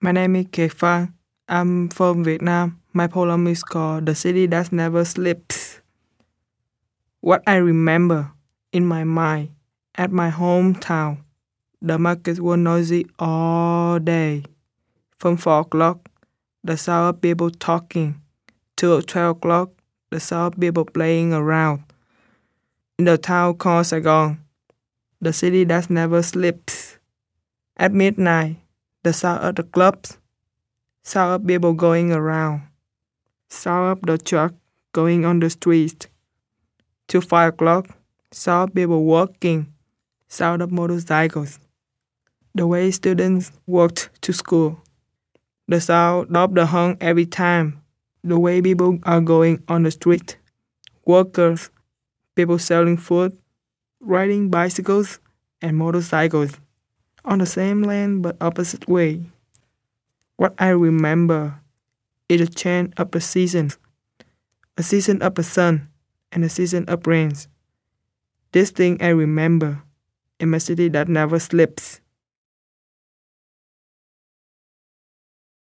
My name is Kek Phang. I'm from Vietnam. My poem is called The City That Never Sleeps. What I remember in my mind at my hometown, the markets were noisy all day. From 4 o'clock, the sound of people talking. Till 12 o'clock, the sound of people playing around. In the town called Saigon, the city that never sleeps. At midnight, the sound of the clubs, sound of people going around, sound of the truck going on the street. Till 5 o'clock, sound of people walking, sound of motorcycles. The way students walked to school, the sound of the horn every time. The way people are going on the street, workers, people selling food, riding bicycles and motorcycles on the same lane but opposite way. What I remember is a change of the seasons, a season of the sun and a season of rains. This thing I remember in my city that never sleeps.